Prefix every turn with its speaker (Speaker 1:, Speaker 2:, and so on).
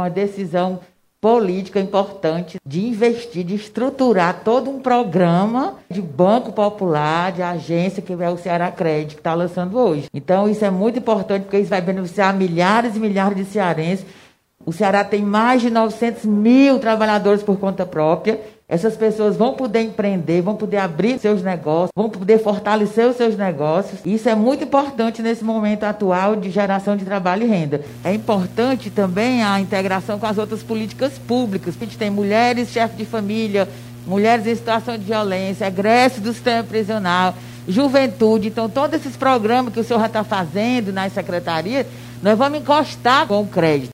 Speaker 1: uma decisão política importante de investir, de estruturar todo um programa de Banco Popular, de agência, que é o Ceará Crédito, que está lançando hoje. Então, isso é muito importante, porque isso vai beneficiar milhares e milhares de cearenses. O Ceará tem mais de 900 mil trabalhadores por conta própria. Essas pessoas vão poder empreender, vão poder abrir seus negócios, vão poder fortalecer os seus negócios. Isso é muito importante nesse momento atual de geração de trabalho e renda. É importante também a integração com as outras políticas públicas. A gente tem mulheres chefes de família, mulheres em situação de violência, egresso do sistema prisional, juventude. Então, todos esses programas que o senhor já está fazendo nas secretarias, nós vamos encostar com o crédito.